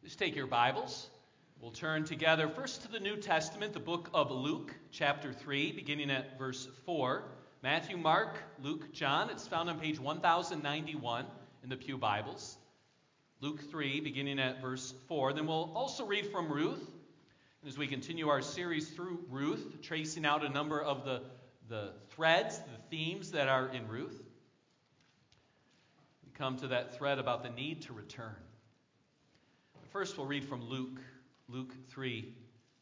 Please take your Bibles. We'll turn together first to the New Testament, the book of Luke, chapter 3, beginning at verse 4. Matthew, Mark, Luke, John. It's found on page 1091 in the Pew Bibles. Luke 3, beginning at verse 4. Then we'll also read from Ruth. And as we continue our series through Ruth, tracing out a number of the threads, the themes that are in Ruth, we come to that thread about the need to return. First, we'll read from Luke 3.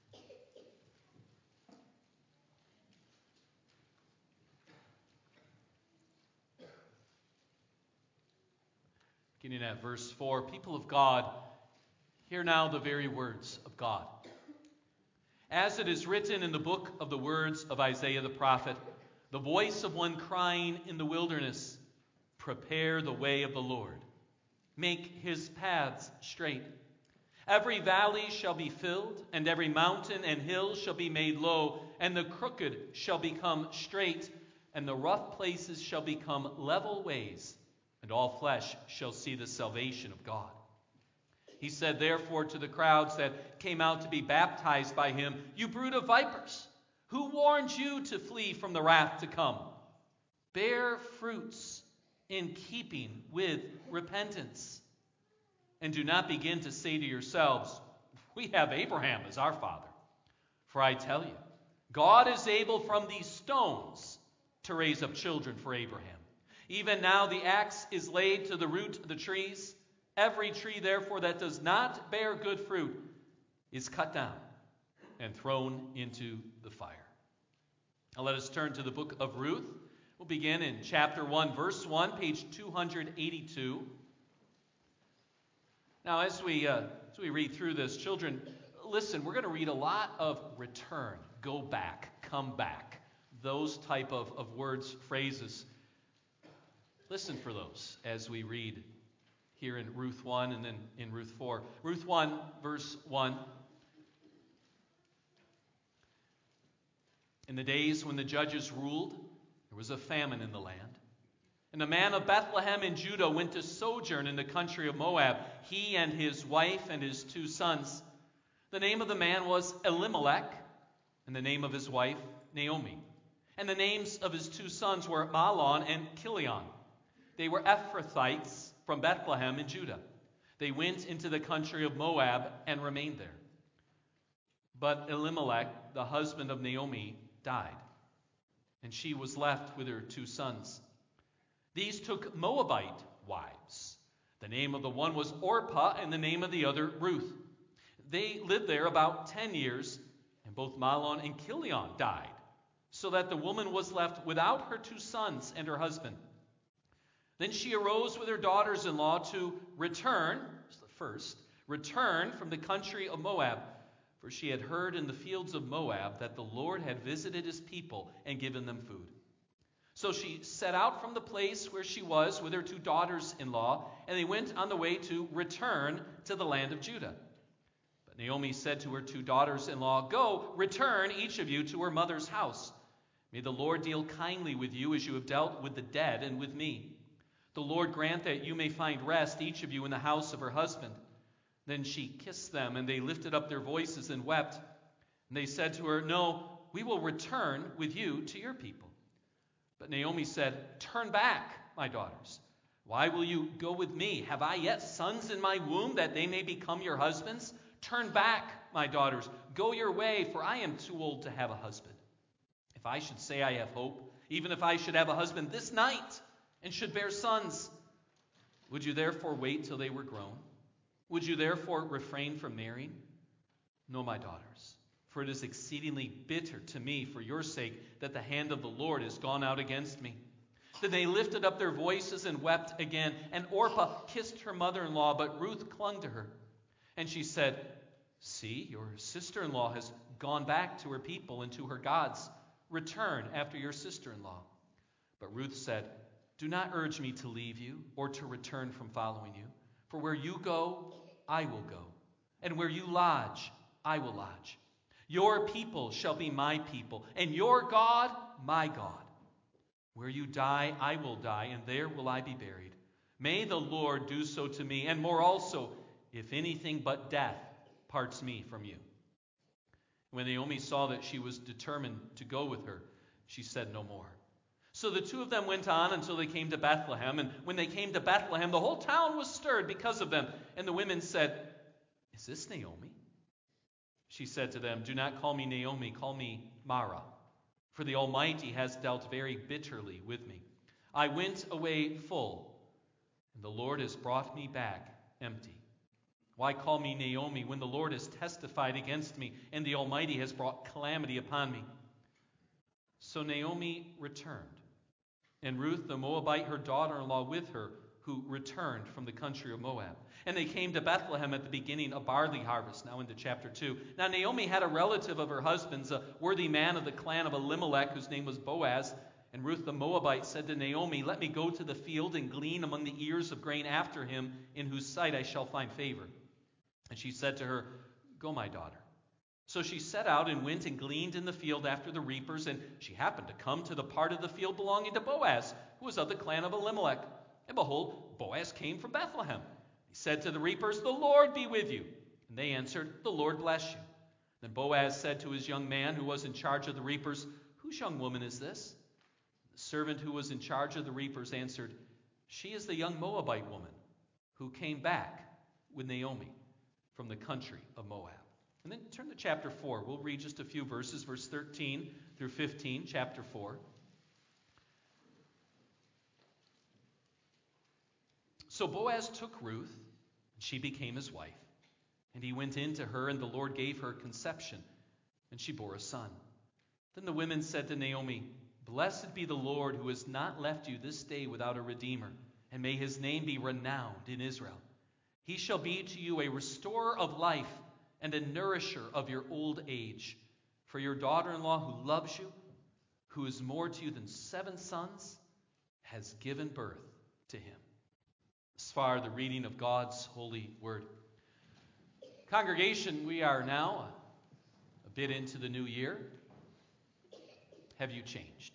Beginning at verse 4, people of God, hear now the very words of God. As it is written in the book of the words of Isaiah the prophet, the voice of one crying in the wilderness, prepare the way of the Lord, make his paths straight. Every valley shall be filled, and every mountain and hill shall be made low, and the crooked shall become straight, and the rough places shall become level ways, and all flesh shall see the salvation of God. He said therefore to the crowds that came out to be baptized by him, you brood of vipers, who warned you to flee from the wrath to come? Bear fruits in keeping with repentance. And do not begin to say to yourselves, we have Abraham as our father. For I tell you, God is able from these stones to raise up children for Abraham. Even now the axe is laid to the root of the trees. Every tree, therefore, that does not bear good fruit is cut down and thrown into the fire. Now let us turn to the book of Ruth. We'll begin in chapter 1, verse 1, page 282. Now, as we read through this, children, listen, we're going to read a lot of return, go back, come back, those type of words, phrases. Listen for those as we read here in Ruth 1 and then in Ruth 4. Ruth 1, verse 1. In the days when the judges ruled, there was a famine in the land. And a man of Bethlehem in Judah went to sojourn in the country of Moab, he and his wife and his 2 sons. The name of the man was Elimelech, and the name of his wife Naomi. And the names of his 2 sons were Mahlon and Chilion. They were Ephrathites from Bethlehem in Judah. They went into the country of Moab and remained there. But Elimelech, the husband of Naomi, died, and she was left with her 2 sons. These took Moabite wives. The name of the one was Orpah, and the name of the other Ruth. They lived there about 10 years, and both Mahlon and Chilion died, so that the woman was left without her 2 sons and her husband. Then she arose with her daughters-in-law to return from the country of Moab, for she had heard in the fields of Moab that the Lord had visited his people and given them food. So she set out from the place where she was with her 2 daughters-in-law, and they went on the way to return to the land of Judah. But Naomi said to her 2 daughters-in-law, go, return each of you to her mother's house. May the Lord deal kindly with you as you have dealt with the dead and with me. The Lord grant that you may find rest, each of you, in the house of her husband. Then she kissed them, and they lifted up their voices and wept. And they said to her, no, we will return with you to your people. But Naomi said, turn back, my daughters. Why will you go with me? Have I yet sons in my womb that they may become your husbands? Turn back, my daughters. Go your way, for I am too old to have a husband. If I should say I have hope, even if I should have a husband this night and should bear sons, would you therefore wait till they were grown? Would you therefore refrain from marrying? No, my daughters. For it is exceedingly bitter to me for your sake that the hand of the Lord is gone out against me. Then they lifted up their voices and wept again. And Orpah kissed her mother-in-law, but Ruth clung to her. And she said, see, your sister-in-law has gone back to her people and to her gods. Return after your sister-in-law. But Ruth said, do not urge me to leave you or to return from following you. For where you go, I will go. And where you lodge, I will lodge. Your people shall be my people, and your God, my God. Where you die, I will die, and there will I be buried. May the Lord do so to me, and more also, if anything but death parts me from you." When Naomi saw that she was determined to go with her, she said no more. So the two of them went on until they came to Bethlehem. And when they came to Bethlehem, the whole town was stirred because of them. And the women said, "Is this Naomi?" She said to them, "Do not call me Naomi, call me Mara. For the Almighty has dealt very bitterly with me. I went away full, and the Lord has brought me back empty. Why call me Naomi when the Lord has testified against me, and the Almighty has brought calamity upon me?" So Naomi returned, and Ruth the Moabite, her daughter-in-law, with her, who returned from the country of Moab. And they came to Bethlehem at the beginning of barley harvest, now into chapter 2. Now Naomi had a relative of her husband's, a worthy man of the clan of Elimelech, whose name was Boaz. And Ruth the Moabite said to Naomi, "Let me go to the field and glean among the ears of grain after him, in whose sight I shall find favor." And she said to her, "Go, my daughter." So she set out and went and gleaned in the field after the reapers, and she happened to come to the part of the field belonging to Boaz, who was of the clan of Elimelech. And behold, Boaz came from Bethlehem. He said to the reapers, "The Lord be with you." And they answered, "The Lord bless you." Then Boaz said to his young man who was in charge of the reapers, "Whose young woman is this?" The servant who was in charge of the reapers answered, "She is the young Moabite woman who came back with Naomi from the country of Moab." And then turn to chapter 4. We'll read just a few verses, verse 13 through 15, chapter 4. So Boaz took Ruth, and she became his wife. And he went in to her, and the Lord gave her conception, and she bore a son. Then the women said to Naomi, "Blessed be the Lord, who has not left you this day without a redeemer, and may his name be renowned in Israel. He shall be to you a restorer of life and a nourisher of your old age. For your daughter-in-law who loves you, who is more to you than 7 sons, has given birth to him." As far the reading of God's holy word. Congregation, we are now a bit into the new year. Have you changed?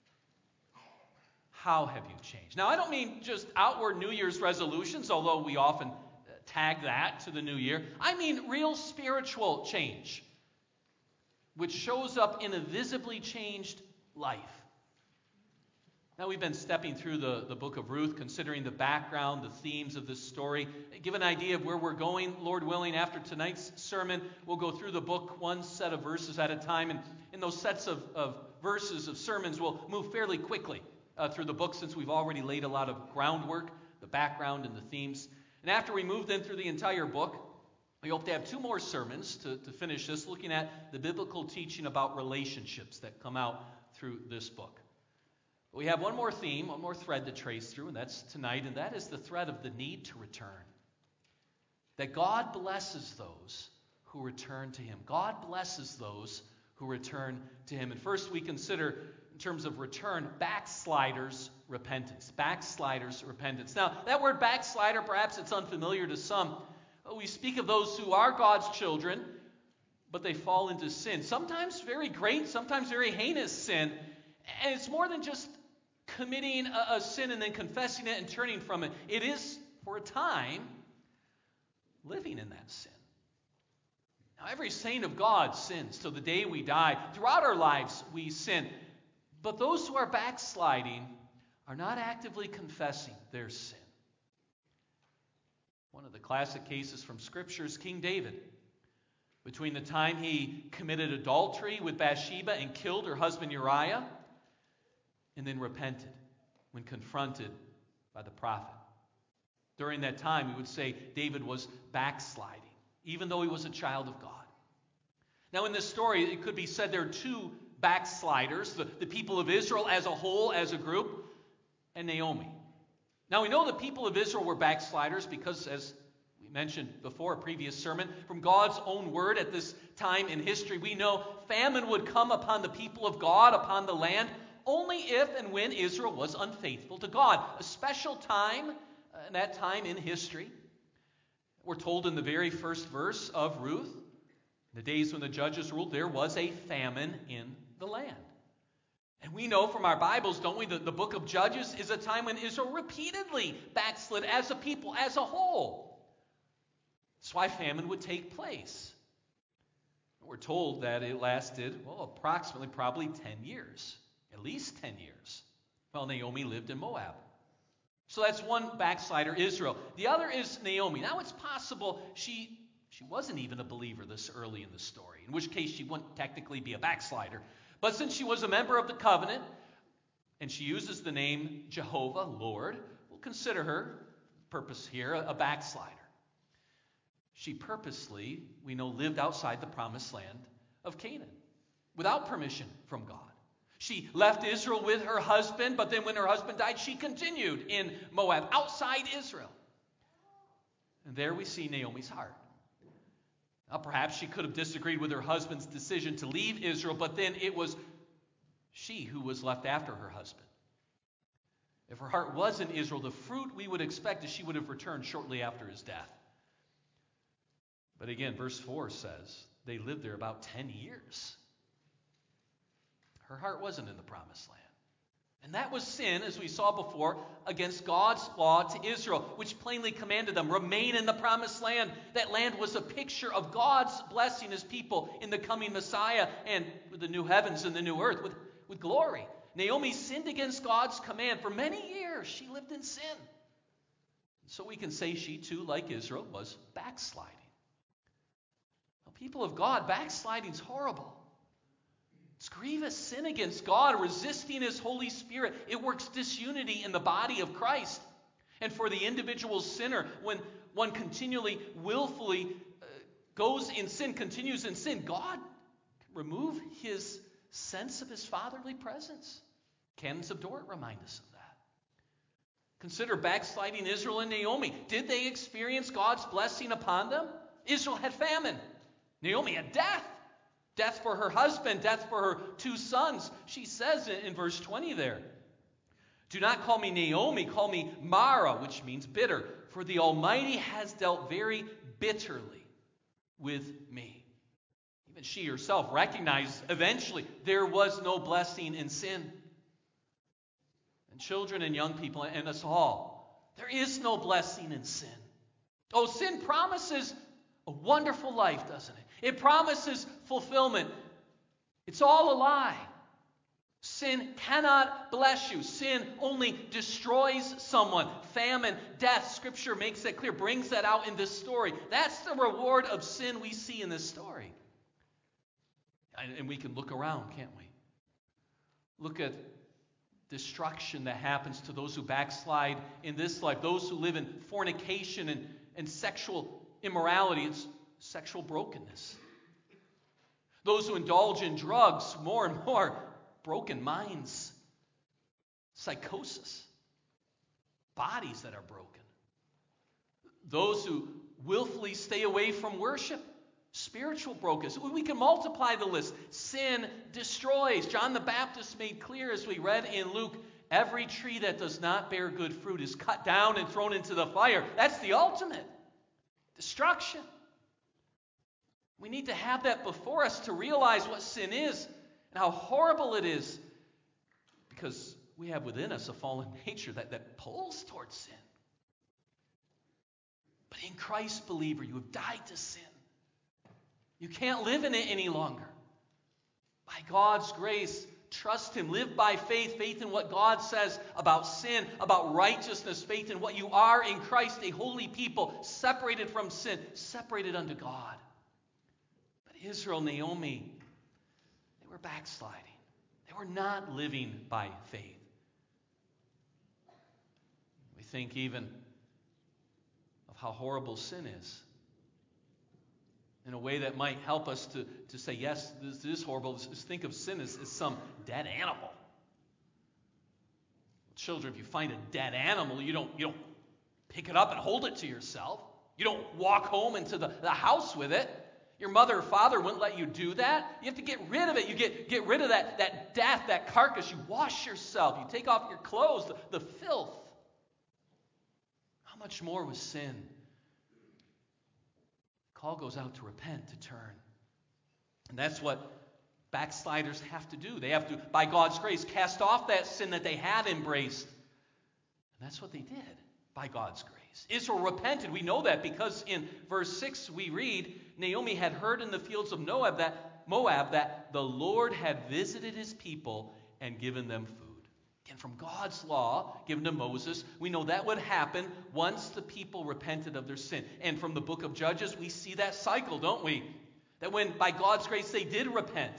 How have you changed? Now, I don't mean just outward New Year's resolutions, although we often tag that to the new year. I mean real spiritual change, which shows up in a visibly changed life. Now, we've been stepping through the book of Ruth, considering the background, the themes of this story. Give an idea of where we're going. Lord willing, after tonight's sermon, we'll go through the book one set of verses at a time. And in those sets of verses of sermons, we'll move fairly quickly through the book, since we've already laid a lot of groundwork, the background and the themes. And after we move then through the entire book, we hope to have 2 more sermons to finish this, looking at the biblical teaching about relationships that come out through this book. We have one more theme, one more thread to trace through, and that's tonight, and that is the thread of the need to return. That God blesses those who return to him. God blesses those who return to him. And first we consider, in terms of return, backsliders' repentance. Backsliders' repentance. Now, that word backslider, perhaps it's unfamiliar to some. We speak of those who are God's children, but they fall into sin. Sometimes very great, sometimes very heinous sin. And it's more than just committing a sin and then confessing it and turning from it. It is, for a time, living in that sin. Now, every saint of God sins till the day we die. Throughout our lives, we sin. But those who are backsliding are not actively confessing their sin. One of the classic cases from Scripture is King David. Between the time he committed adultery with Bathsheba and killed her husband Uriah, and then repented when confronted by the prophet. During that time, we would say David was backsliding, even though he was a child of God. Now, in this story, it could be said there are 2 backsliders, the people of Israel as a whole, as a group, and Naomi. Now, we know the people of Israel were backsliders because, as we mentioned before, a previous sermon, from God's own word at this time in history, we know famine would come upon the people of God, upon the land, only if and when Israel was unfaithful to God. A special time, that time in history. We're told in the very first verse of Ruth, in the days when the judges ruled, there was a famine in the land. And we know from our Bibles, don't we, that the book of Judges is a time when Israel repeatedly backslid as a people, as a whole. That's why famine would take place. We're told that it lasted, approximately probably 10 years. At least 10 years. Well, Naomi lived in Moab. So that's one backslider, Israel. The other is Naomi. Now it's possible she wasn't even a believer this early in the story, in which case she wouldn't technically be a backslider. But since she was a member of the covenant, and she uses the name Jehovah, Lord, we'll consider her, purpose here, a backslider. She purposely, we know, lived outside the promised land of Canaan, without permission from God. She left Israel with her husband, but then when her husband died, she continued in Moab, outside Israel. And there we see Naomi's heart. Now, perhaps she could have disagreed with her husband's decision to leave Israel, but then it was she who was left after her husband. If her heart was in Israel, the fruit we would expect is she would have returned shortly after his death. But again, verse 4 says they lived there about 10 years. Her heart wasn't in the promised land. And that was sin, as we saw before, against God's law to Israel, which plainly commanded them, remain in the promised land. That land was a picture of God's blessing his people in the coming Messiah and with the new heavens and the new earth, with glory. Naomi sinned against God's command. For many years, she lived in sin. So we can say she too, like Israel, was backsliding. Now, people of God, backsliding's horrible. It's grievous sin against God, resisting his Holy Spirit. It works disunity in the body of Christ. And for the individual sinner, when one continually, willfully goes in sin, continues in sin, God can remove his sense of his fatherly presence. Canons of Dort remind us of that. Consider backsliding Israel and Naomi. Did they experience God's blessing upon them? Israel had famine. Naomi had death. Death for her husband, death for her 2 sons. She says in verse 20 there, do not call me Naomi, call me Mara, which means bitter, for the Almighty has dealt very bitterly with me. Even she herself recognized eventually there was no blessing in sin. And children and young people and us all, there is no blessing in sin. Oh, sin promises a wonderful life, doesn't it? It promises fulfillment. It's all a lie. Sin cannot bless you. Sin only destroys someone. Famine, death, Scripture makes that clear, brings that out in this story. That's the reward of sin we see in this story. And we can look around, can't we? Look at destruction that happens to those who backslide in this life, those who live in fornication and sexual immorality. It's sexual brokenness. Those who indulge in drugs, more and more broken minds, psychosis, bodies that are broken. Those who willfully stay away from worship, spiritual brokenness. We can multiply the list. Sin destroys. John the Baptist made clear, as we read in Luke, every tree that does not bear good fruit is cut down and thrown into the fire. That's the ultimate destruction. We need to have that before us to realize what sin is and how horrible it is, because we have within us a fallen nature that pulls towards sin. But in Christ, believer, you have died to sin. You can't live in it any longer. By God's grace, trust him. Live by faith. Faith in what God says about sin, about righteousness. Faith in what you are in Christ, a holy people, separated from sin, separated unto God. Israel, Naomi, they were backsliding. They were not living by faith. We think even of how horrible sin is in a way that might help us to say, yes, this is horrible. Just think of sin as some dead animal. Children, if you find a dead animal, you don't pick it up and hold it to yourself. You don't walk home into the house with it. Your mother or father wouldn't let you do that. You have to get rid of it. You get rid of that death, that carcass. You wash yourself. You take off your clothes, the filth. How much more with sin? The call goes out to repent, to turn. And that's what backsliders have to do. They have to, by God's grace, cast off that sin that they had embraced. And that's what they did, by God's grace. Israel repented. We know that because in verse 6 we read, Naomi had heard in the fields of Moab that the Lord had visited his people and given them food. Again, from God's law given to Moses, we know that would happen once the people repented of their sin. And from the book of Judges, we see that cycle, don't we? That when, by God's grace, they did repent,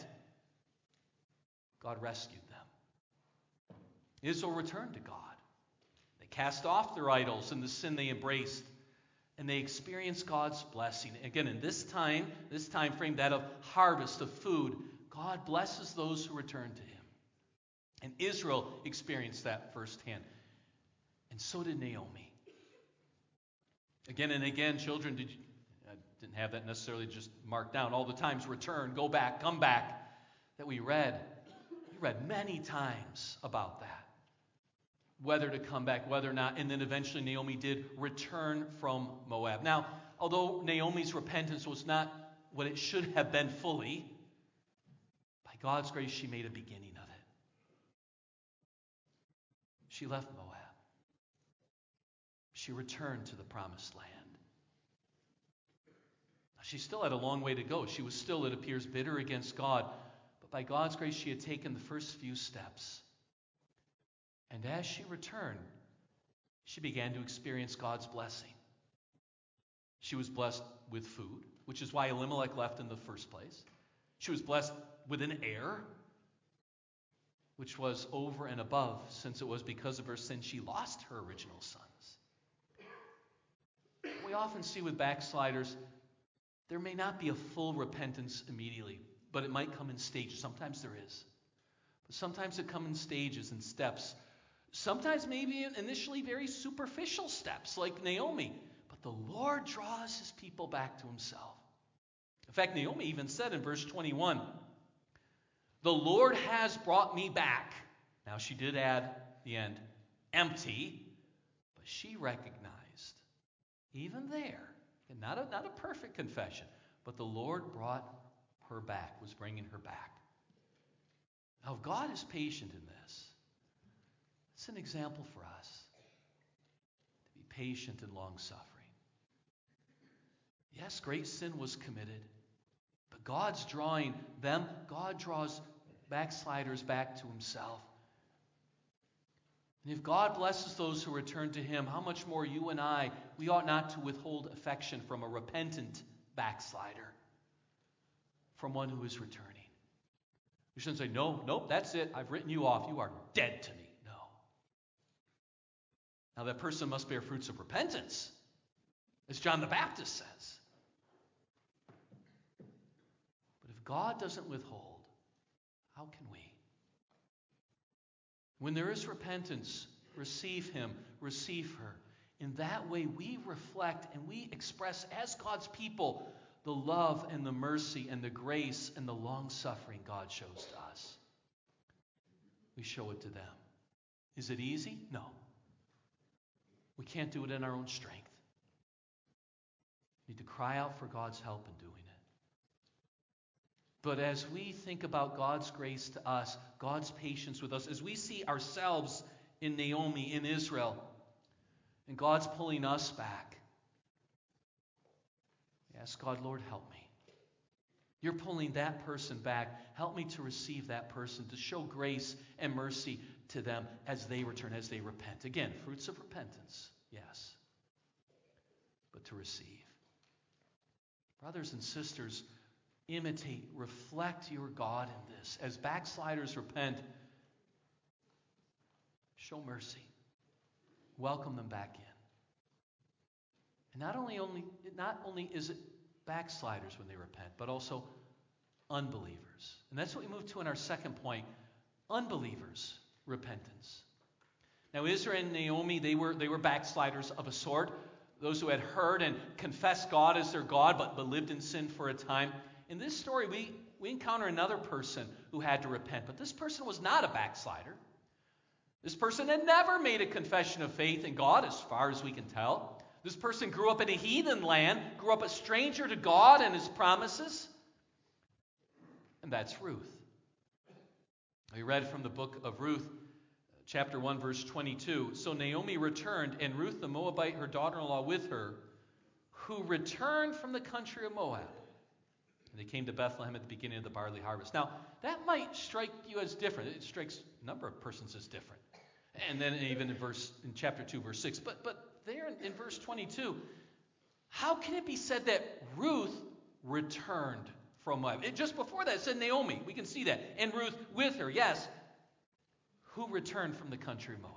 God rescued them. Israel returned to God. They cast off their idols and the sin they embraced, and they experienced God's blessing. Again, in this time frame, that of harvest of food, God blesses those who return to him. And Israel experienced that firsthand. And so did Naomi. Again and again, children, I didn't have that necessarily just marked down. All the times return, go back, come back, that we read. We read many times about that. Whether to come back, whether or not. And then eventually Naomi did return from Moab. Now, although Naomi's repentance was not what it should have been fully, by God's grace she made a beginning of it. She left Moab. She returned to the promised land. She still had a long way to go. She was still, it appears, bitter against God. But by God's grace, she had taken the first few steps. And as she returned, she began to experience God's blessing. She was blessed with food, which is why Elimelech left in the first place. She was blessed with an heir, which was over and above, since it was because of her sin she lost her original sons. We often see with backsliders, there may not be a full repentance immediately, but it might come in stages. Sometimes there is. But sometimes it comes in stages and steps. Sometimes maybe initially very superficial steps, like Naomi. But the Lord draws his people back to himself. In fact, Naomi even said in verse 21, the Lord has brought me back. Now she did add the end, empty, but she recognized, even there, and not a perfect confession, but the Lord brought her back, was bringing her back. Now, if God is patient in this, it's an example for us to be patient and long-suffering. Yes, great sin was committed, but God's drawing them. God draws backsliders back to himself. And if God blesses those who return to him, how much more you and I, we ought not to withhold affection from a repentant backslider, from one who is returning. We shouldn't say, nope, that's it. I've written you off. You are dead to me. No. Now that person must bear fruits of repentance, as John the Baptist says. But if God doesn't withhold, how can we? When there is repentance, receive him, receive her. In that way, we reflect and we express as God's people the love and the mercy and the grace and the long-suffering God shows to us. We show it to them. Is it easy? No. We can't do it in our own strength. We need to cry out for God's help in doing it. But as we think about God's grace to us, God's patience with us, as we see ourselves in Naomi, in Israel, and God's pulling us back, we ask God, Lord, help me. You're pulling that person back. Help me to receive that person, to show grace and mercy to them as they return, as they repent. Again, fruits of repentance, yes, but to receive. Brothers and sisters, imitate, reflect your God in this. As backsliders repent, show mercy. Welcome them back in. And not only is it backsliders when they repent, but also unbelievers. And that's what we move to in our second point, unbelievers' repentance. Now Israel and Naomi, they were backsliders of a sort. Those who had heard and confessed God as their God, but lived in sin for a time. In this story, we encounter another person who had to repent, but this person was not a backslider. This person had never made a confession of faith in God, as far as we can tell. This person grew up in a heathen land, grew up a stranger to God and his promises, and that's Ruth. We read from the book of Ruth, chapter 1, verse 22. So Naomi returned, and Ruth the Moabite, her daughter-in-law, with her, who returned from the country of Moab. And they came to Bethlehem at the beginning of the barley harvest. Now, that might strike you as different. It strikes a number of persons as different. And then even in chapter 2, verse 6. But there in verse 22, how can it be said that Ruth returned from Moab? Just before that, it said Naomi. We can see that. And Ruth with her, yes. Who returned from the country of Moab?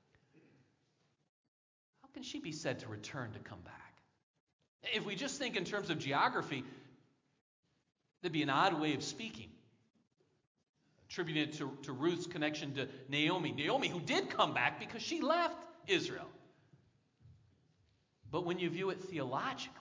How can she be said to return, to come back? If we just think in terms of geography, that'd be an odd way of speaking. Attributing it to Ruth's connection to Naomi. Naomi, who did come back because she left Israel. But when you view it theologically,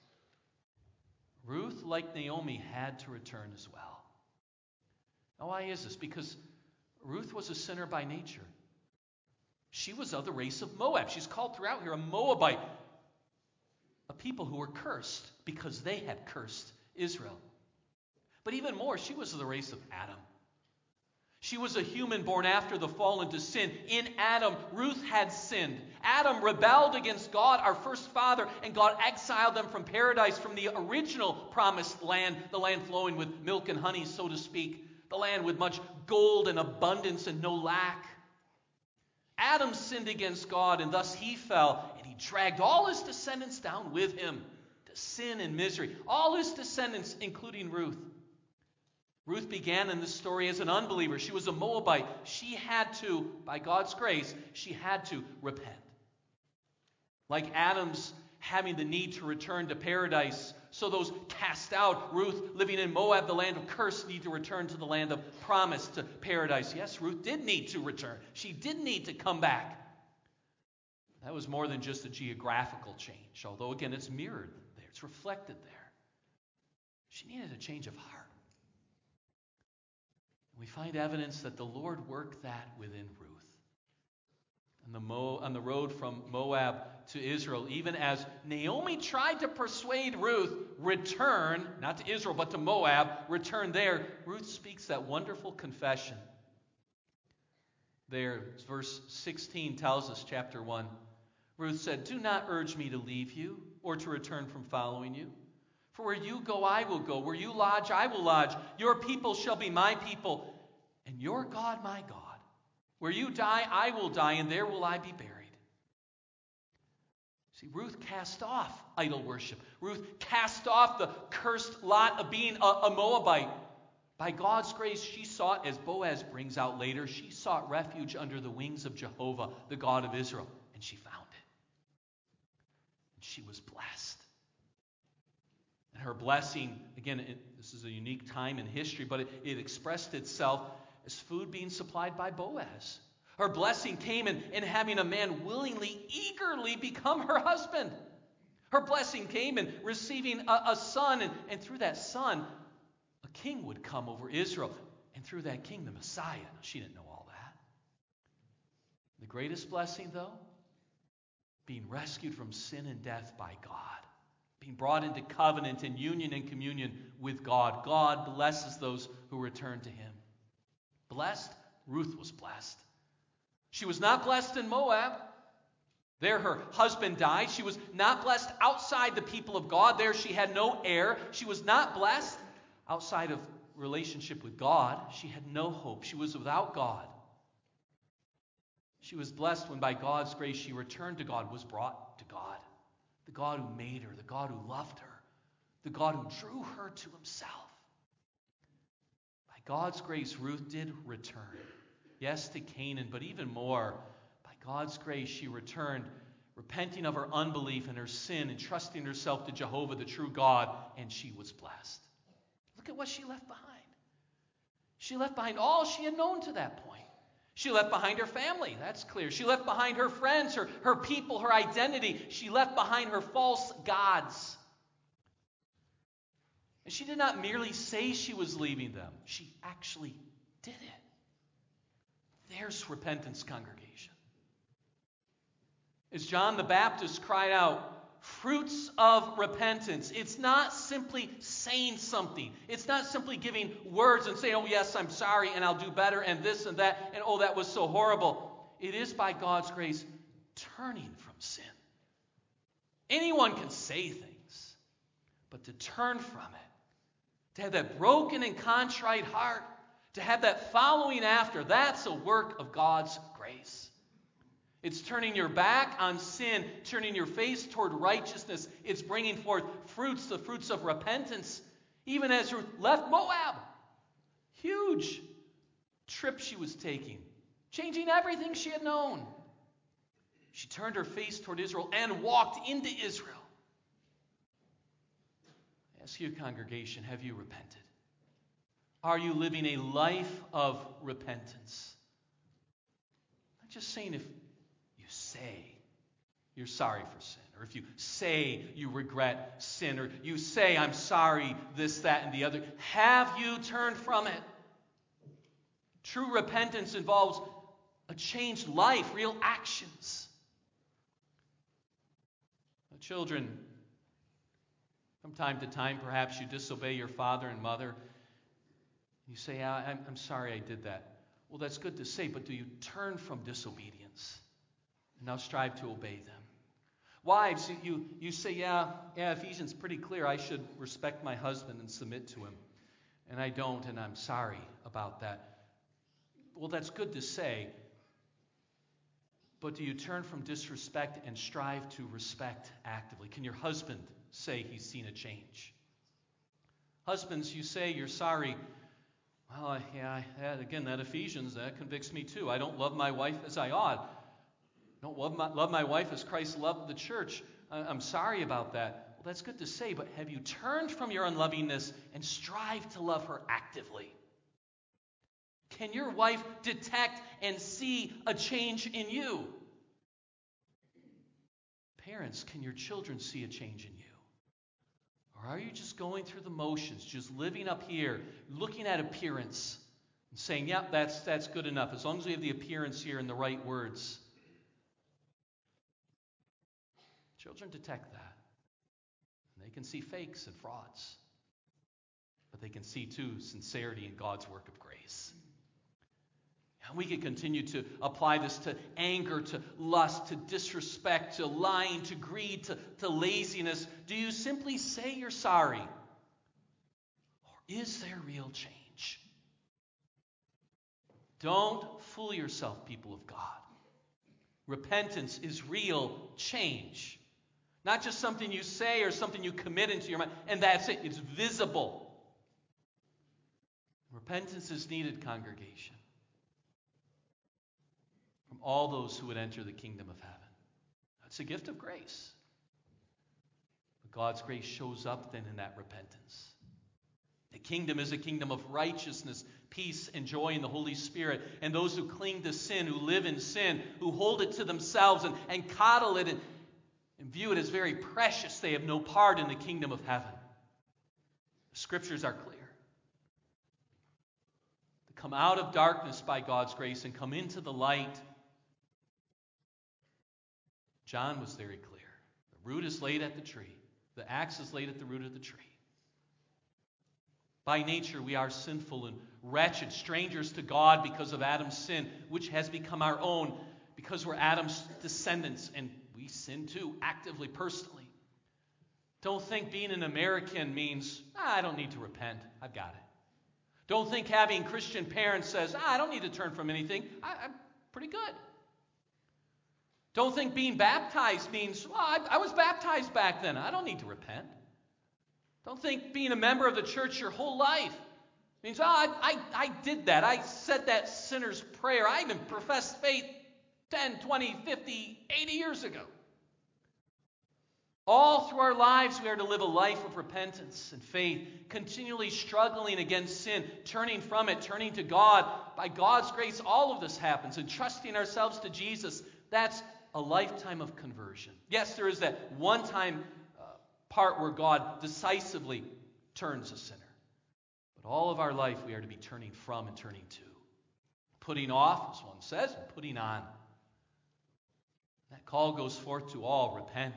Ruth, like Naomi, had to return as well. Now, why is this? Because Ruth was a sinner by nature. She was of the race of Moab. She's called throughout here a Moabite. A people who were cursed because they had cursed Israel. But even more, she was of the race of Adam. She was a human born after the fall into sin. In Adam, Ruth had sinned. Adam rebelled against God, our first father, and God exiled them from paradise, from the original promised land, the land flowing with milk and honey, so to speak, the land with much gold and abundance and no lack. Adam sinned against God, and thus he fell, and he dragged all his descendants down with him to sin and misery. All his descendants, including Ruth. Ruth began in this story as an unbeliever. She was a Moabite. She had to, by God's grace, she had to repent. Like Adam's having the need to return to paradise, so those cast out, Ruth living in Moab, the land of curse, need to return to the land of promise, to paradise. Yes, Ruth did need to return. She did need to come back. That was more than just a geographical change, although again it's mirrored there, it's reflected there. She needed a change of heart. We find evidence that the Lord worked that within Ruth. On the road from Moab to Israel, even as Naomi tried to persuade Ruth, return, not to Israel, but to Moab, return there, Ruth speaks that wonderful confession. There, verse 16 tells us, chapter 1, Ruth said, "Do not urge me to leave you or to return from following you. For where you go, I will go. Where you lodge, I will lodge. Your people shall be my people, and your God, my God. Where you die, I will die, and there will I be buried." See, Ruth cast off idol worship. Ruth cast off the cursed lot of being a Moabite. By God's grace, she sought, as Boaz brings out later, she sought refuge under the wings of Jehovah, the God of Israel, and she found it. And she was blessed. And her blessing, again, this is a unique time in history, but it expressed itself as food being supplied by Boaz. Her blessing came in having a man willingly, eagerly become her husband. Her blessing came in receiving a son, and through that son, a king would come over Israel. And through that king, the Messiah. She didn't know all that. The greatest blessing, though, being rescued from sin and death by God. Being brought into covenant and union and communion with God. God blesses those who return to him. Blessed? Ruth was blessed. She was not blessed in Moab. There her husband died. She was not blessed outside the people of God. There she had no heir. She was not blessed outside of relationship with God. She had no hope. She was without God. She was blessed when by God's grace she returned to God, was brought to God. The God who made her, the God who loved her, the God who drew her to himself. By God's grace, Ruth did return. Yes, to Canaan, but even more, by God's grace, she returned, repenting of her unbelief and her sin and trusting herself to Jehovah, the true God, and she was blessed. Look at what she left behind. She left behind all she had known to that point. She left behind her family, that's clear. She left behind her friends, her people, her identity. She left behind her false gods. And she did not merely say she was leaving them. She actually did it. There's repentance, congregation. As John the Baptist cried out, fruits of repentance. It's not simply saying something. It's not simply giving words and saying, oh yes, I'm sorry, and I'll do better, and this and that, and oh, that was so horrible. it is by God's grace turning from sin. Anyone can say things, but to turn from it, to have that broken and contrite heart, to have that following after, that's a work of God's grace. It's turning your back on sin, turning your face toward righteousness. It's bringing forth fruits, the fruits of repentance. Even as Ruth left Moab, huge trip she was taking, changing everything she had known. She turned her face toward Israel and walked into Israel. I ask you, congregation, have you repented? Are you living a life of repentance? I'm just saying, if you say you're sorry for sin, or if you say you regret sin, or you say I'm sorry this, that, and the other, have you turned from it? True repentance involves a changed life, real actions. Now, children, from time to time, perhaps you disobey your father and mother. You say, I'm sorry I did that. Well, that's good to say, but do you turn from disobedience and now strive to obey them? Wives, you say, yeah, Ephesians pretty clear. I should respect my husband and submit to him. And I don't, and I'm sorry about that. Well, that's good to say. But do you turn from disrespect and strive to respect actively? Can your husband say he's seen a change? Husbands, you say you're sorry. Well, again, that Ephesians, that convicts me too. I don't love my wife as I ought. I don't love my wife as Christ loved the church. I'm sorry about that. Well, that's good to say, but have you turned from your unlovingness and strive to love her actively? Can your wife detect and see a change in you? Parents, can your children see a change in you? Or are you just going through the motions, just living up here, looking at appearance, and saying, yep, that's good enough, as long as we have the appearance here and the right words? Children detect that. And they can see fakes and frauds. But they can see, too, sincerity in God's work of grace. And we can continue to apply this to anger, to lust, to disrespect, to lying, to greed, to laziness. Do you simply say you're sorry? Or is there real change? Don't fool yourself, people of God. Repentance is real change. Not just something you say or something you commit into your mind, and that's it. It's visible. Repentance is needed, congregation, from all those who would enter the kingdom of heaven. It's a gift of grace. But God's grace shows up then in that repentance. The kingdom is a kingdom of righteousness, peace, and joy in the Holy Spirit. And those who cling to sin, who live in sin, who hold it to themselves and coddle it and view it as very precious, they have no part in the kingdom of heaven. The scriptures are clear. To come out of darkness by God's grace and come into the light. John was very clear. The root is laid at the tree. The axe is laid at the root of the tree. By nature, we are sinful and wretched, strangers to God because of Adam's sin, which has become our own because we're Adam's descendants, and we sin too, actively, personally. Don't think being an American means, I don't need to repent. I've got it. Don't think having Christian parents says, I don't need to turn from anything. I'm pretty good. Don't think being baptized means, well, I was baptized back then. I don't need to repent. Don't think being a member of the church your whole life means, I did that. I said that sinner's prayer. I even professed faith 10, 20, 50, 80 years ago. All through our lives, we are to live a life of repentance and faith, continually struggling against sin, turning from it, turning to God. By God's grace, all of this happens, and trusting ourselves to Jesus. That's a lifetime of conversion. Yes, there is that one-time part where God decisively turns a sinner. But all of our life, we are to be turning from and turning to. Putting off, as one says, and putting on. That call goes forth to all. Repent.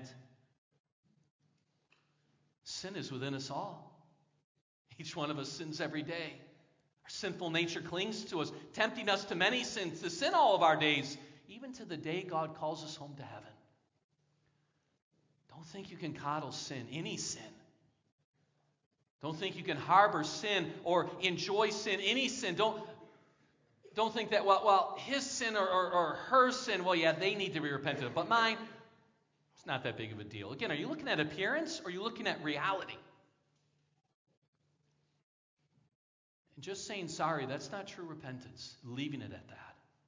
Sin is within us all. Each one of us sins every day. Our sinful nature clings to us, tempting us to many sins, to sin all of our days. even to the day God calls us home to heaven. Don't think you can coddle sin, any sin. Don't think you can harbor sin or enjoy sin, any sin. Don't think that, well, his sin or her sin, well, yeah, they need to be repented of. But mine, it's not that big of a deal. Again, are you looking at appearance or are you looking at reality? And just saying sorry, that's not true repentance. Leaving it at that.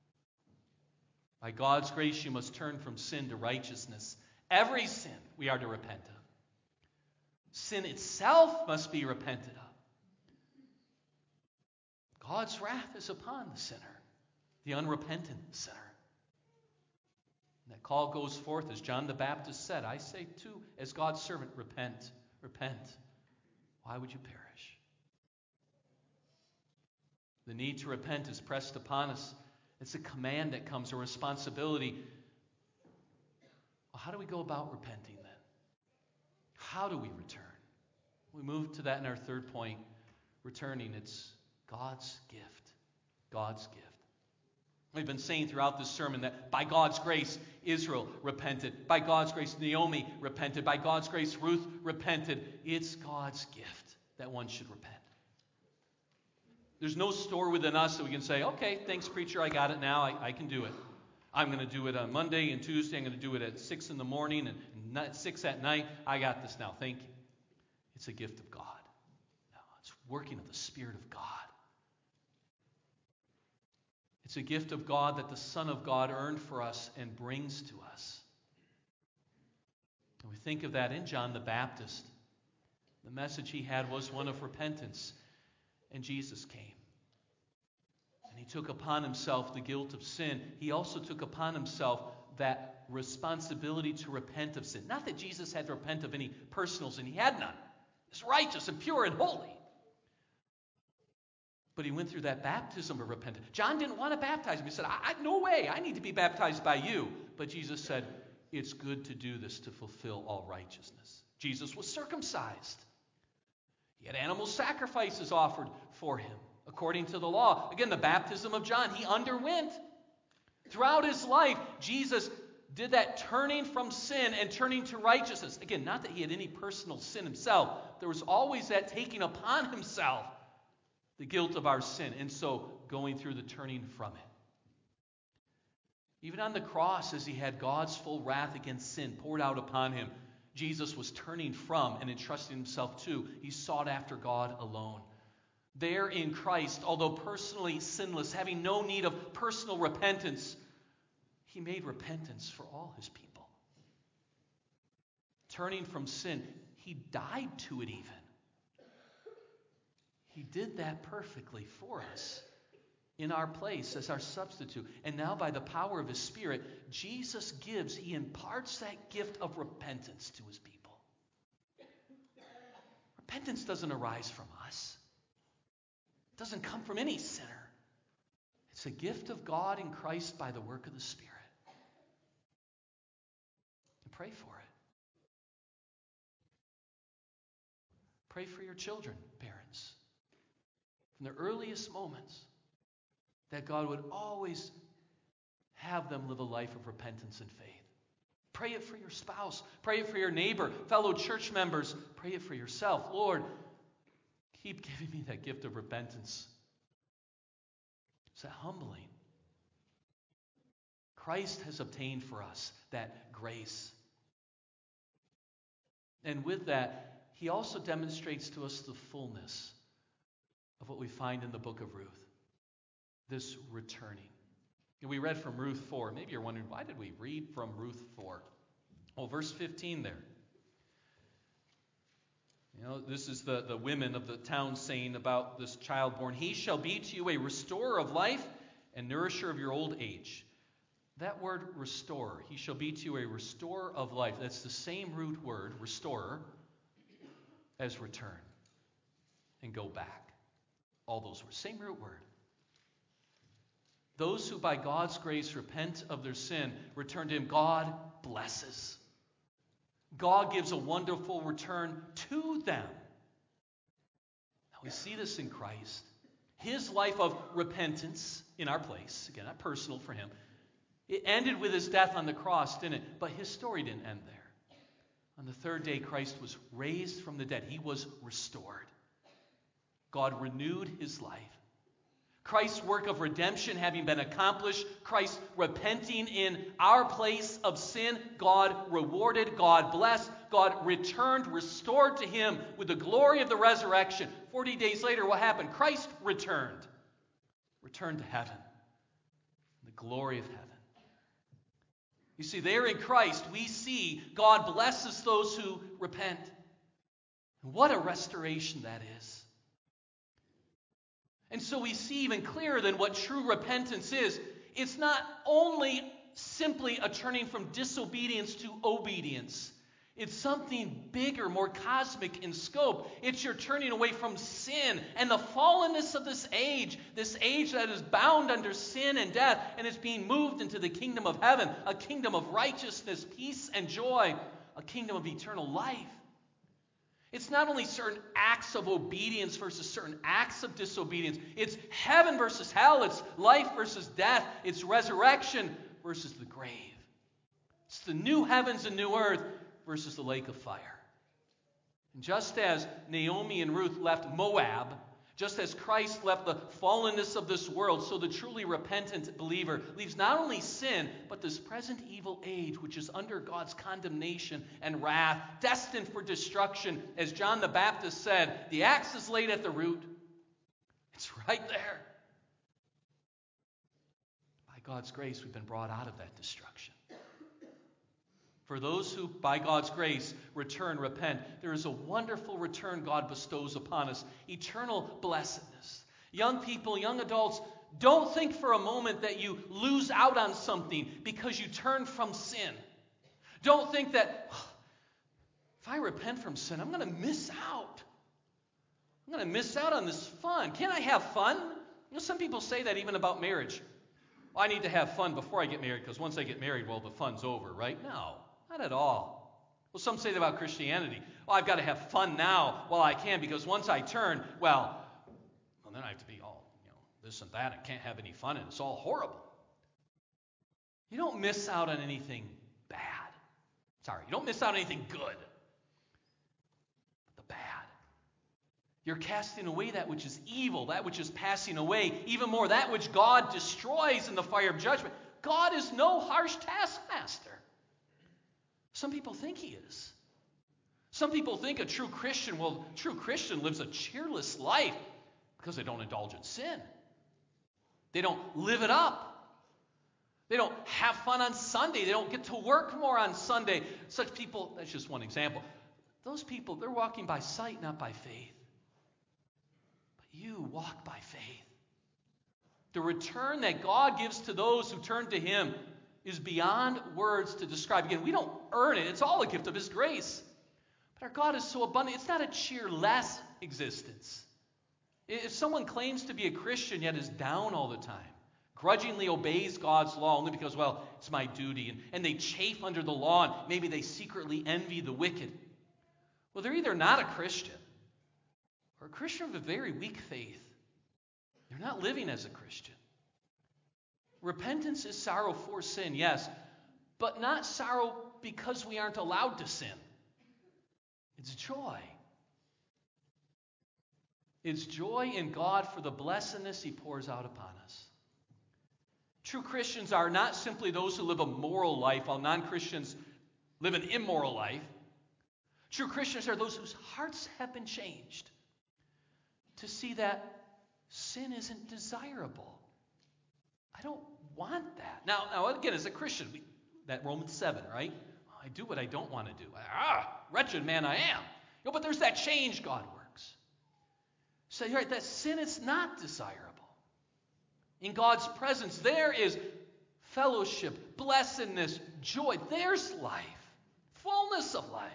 By God's grace, you must turn from sin to righteousness. Every sin we are to repent of. Sin itself must be repented of. God's wrath is upon the sinner, the unrepentant sinner. And that call goes forth, as John the Baptist said, I say too, as God's servant, repent, repent. Why would you perish? The need to repent is pressed upon us. It's a command that comes, a responsibility. Well, how do we go about repenting then? How do we return? We move to that in our third point. Returning, it's God's gift. God's gift. We've been saying throughout this sermon that by God's grace, Israel repented. By God's grace, Naomi repented. By God's grace, Ruth repented. It's God's gift that one should repent. There's no store within us that we can say, okay, thanks, preacher, I got it now. I can do it. I'm going to do it on Monday and Tuesday. I'm going to do it at 6 in the morning and 6 at night. I got this now. Thank you. It's a gift of God. No, it's working of the Spirit of God. It's a gift of God that the Son of God earned for us and brings to us. And we think of that in John the Baptist. The message he had was one of repentance. And Jesus came. And he took upon himself the guilt of sin. He also took upon himself that responsibility to repent of sin. Not that Jesus had to repent of any personal sin. He had none. He's righteous and pure and holy. But he went through that baptism of repentance. John didn't want to baptize him. He said, no way, I need to be baptized by you. But Jesus said, it's good to do this to fulfill all righteousness. Jesus was circumcised. He had animal sacrifices offered for him according to the law. Again, the baptism of John, he underwent. Throughout his life, Jesus did that turning from sin and turning to righteousness. Again, not that he had any personal sin himself. There was always that taking upon himself the guilt of our sin, and so going through the turning from it. Even on the cross, as he had God's full wrath against sin poured out upon him, Jesus was turning from and entrusting himself to. He sought after God alone. There in Christ, although personally sinless, having no need of personal repentance, he made repentance for all his people. Turning from sin, he died to it even. He did that perfectly for us in our place as our substitute. And now by the power of his Spirit, Jesus gives, he imparts that gift of repentance to his people. Repentance doesn't arise from us. It doesn't come from any sinner. It's a gift of God in Christ by the work of the Spirit. And pray for it. Pray for your children, parents. From the earliest moments, that God would always have them live a life of repentance and faith. Pray it for your spouse. Pray it for your neighbor, fellow church members. Pray it for yourself. Lord, keep giving me that gift of repentance. Is that humbling? Christ has obtained for us that grace. And with that, he also demonstrates to us the fullness of what we find in the book of Ruth. This returning. And we read from Ruth 4. Maybe you're wondering, why did we read from Ruth 4? Well, verse 15 there. This is the women of the town saying about this child born. He shall be to you a restorer of life and nourisher of your old age. That word restorer, he shall be to you a restorer of life. That's the same root word, restorer, as return and go back. All those words, same root word. Those who by God's grace repent of their sin, return to him, God blesses. God gives a wonderful return to them. Now we see this in Christ. His life of repentance in our place, again, not personal for him, It ended with his death on the cross, didn't it? But his story didn't end there. On the third day, Christ was raised from the dead. He was restored. God renewed his life. Christ's work of redemption having been accomplished, Christ repenting in our place of sin, God rewarded, God blessed, God returned, restored to him with the glory of the resurrection. 40 days later, what happened? Christ returned to heaven, the glory of heaven. You see, there in Christ, we see God blesses those who repent. What a restoration that is. And so we see even clearer than what true repentance is. It's not only simply a turning from disobedience to obedience. It's something bigger, more cosmic in scope. It's your turning away from sin and the fallenness of this age that is bound under sin and death, and it's being moved into the kingdom of heaven, a kingdom of righteousness, peace, and joy, a kingdom of eternal life. It's not only certain acts of obedience versus certain acts of disobedience. It's heaven versus hell. It's life versus death. It's resurrection versus the grave. It's the new heavens and new earth versus the lake of fire. And just as Naomi and Ruth left Moab, just as Christ left the fallenness of this world, so the truly repentant believer leaves not only sin, but this present evil age, which is under God's condemnation and wrath, destined for destruction. As John the Baptist said, the axe is laid at the root. It's right there. By God's grace, we've been brought out of that destruction. For those who, by God's grace, return, repent, there is a wonderful return God bestows upon us, eternal blessedness. Young people, young adults, don't think for a moment that you lose out on something because you turn from sin. Don't think that, if I repent from sin, I'm going to miss out. I'm going to miss out on this fun. Can't I have fun? You know, some people say that even about marriage. Well, I need to have fun before I get married because once I get married, well, the fun's over, right? No. Not at all. Well, some say that about Christianity. Well, I've got to have fun now while I can because once I turn, well, then I have to be all, this and that and can't have any fun and it's all horrible. You don't miss out on anything bad. Sorry, you don't miss out on anything good. But the bad. You're casting away that which is evil, that which is passing away, even more that which God destroys in the fire of judgment. God is no harsh taskmaster. Some people think he is. Some people think a true Christian lives a cheerless life because they don't indulge in sin. They don't live it up. They don't have fun on Sunday. They don't get to work more on Sunday. Such people, that's just one example. Those people, they're walking by sight, not by faith. But you walk by faith. The return that God gives to those who turn to him is beyond words to describe. Again, we don't earn it. It's all a gift of his grace. But our God is so abundant. It's not a cheerless existence. If someone claims to be a Christian yet is down all the time, grudgingly obeys God's law only because, well, it's my duty, and they chafe under the law, and maybe they secretly envy the wicked, well, they're either not a Christian or a Christian of a very weak faith. They're not living as a Christian. Repentance is sorrow for sin, yes, but not sorrow because we aren't allowed to sin. It's joy. It's joy in God for the blessedness he pours out upon us. True Christians are not simply those who live a moral life, while non-Christians live an immoral life. True Christians are those whose hearts have been changed to see that sin isn't desirable. I don't want that. Now again, as a Christian, that Romans 7, right? I do what I don't want to do. Wretched man I am. But there's that change God works. So you're right, that sin is not desirable. In God's presence, there is fellowship, blessedness, joy. There's life, fullness of life.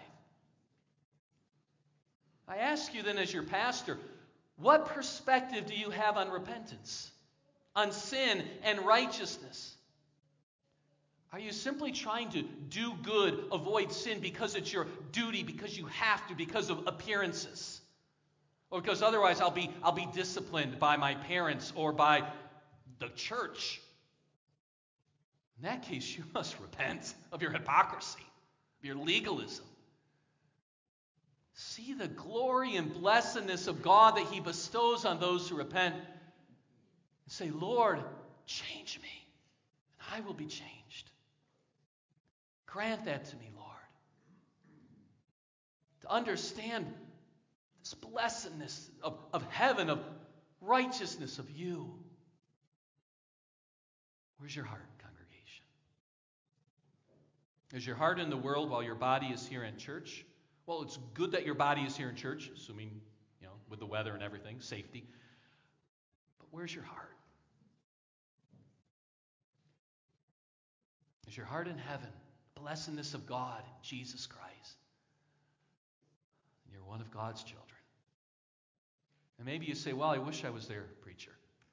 I ask you then as your pastor, what perspective do you have on repentance? On sin and righteousness? Are you simply trying to do good, avoid sin because it's your duty, because you have to, because of appearances? Or because otherwise I'll be disciplined by my parents or by the church? In that case, you must repent of your hypocrisy, of your legalism. See the glory and blessedness of God that He bestows on those who repent. And say, Lord, change me, and I will be changed. Grant that to me, Lord. To understand this blessedness of heaven, of righteousness of you. Where's your heart, congregation? Is your heart in the world while your body is here in church? Well, it's good that your body is here in church, assuming, with the weather and everything, safety. But where's your heart? Is your heart in heaven? Blessedness of God, Jesus Christ. And you're one of God's children. And maybe you say, well, I wish I was there, preacher.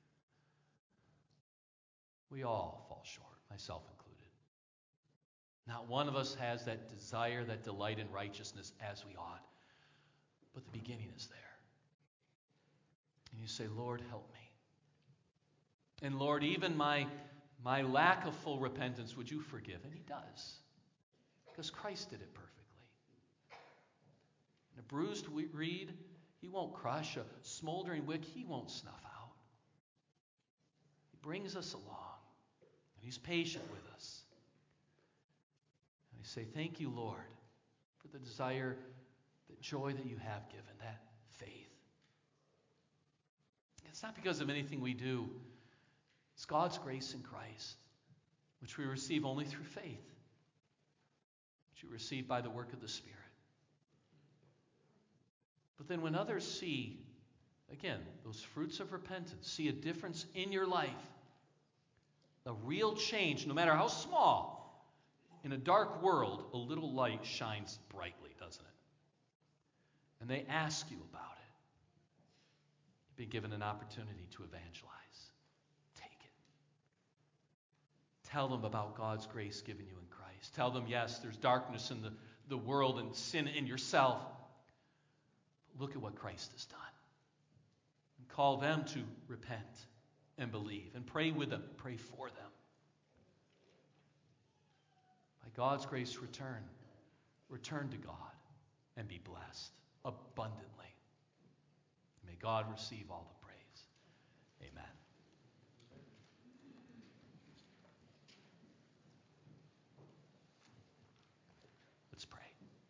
We all fall short, myself included. Not one of us has that desire, that delight in righteousness as we ought. But the beginning is there. And you say, Lord, help me. And Lord, even my lack of full repentance, would you forgive? And He does. Because Christ did it perfectly. And a bruised reed, He won't crush. A smoldering wick, He won't snuff out. He brings us along. And He's patient with us. And I say, thank you, Lord, for the desire, the joy that you have given, that faith. It's not because of anything we do. It's God's grace in Christ, which we receive only through faith, which we receive by the work of the Spirit. But then when others see, again, those fruits of repentance, see a difference in your life, a real change, no matter how small, in a dark world, a little light shines brightly, doesn't it? And they ask you about it. You've been given an opportunity to evangelize. Take it. Tell them about God's grace given you in Christ. Tell them, yes, there's darkness in the world and sin in yourself. But look at what Christ has done. And call them to repent and believe. And pray with them. Pray for them. By God's grace, return. Return to God and be blessed abundantly. May God receive all the praise. Amen. Let's pray.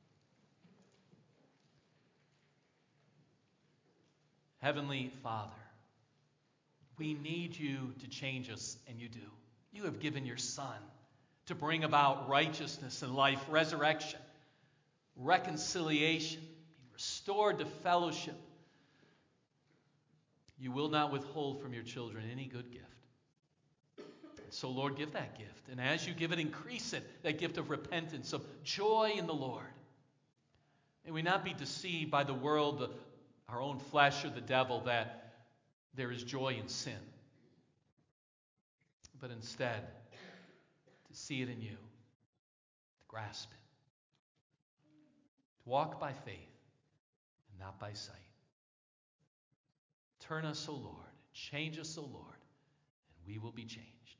Heavenly Father, we need you to change us, and you do. You have given your Son to bring about righteousness and life, resurrection, reconciliation, being restored to fellowship. You will not withhold from your children any good gift. So, Lord, give that gift. And as you give it, increase it, that gift of repentance, of joy in the Lord. May we not be deceived by the world, our own flesh, or the devil, that there is joy in sin. But instead, to see it in you, to grasp it, to walk by faith and not by sight. Turn us, O Lord, change us, O Lord, and we will be changed.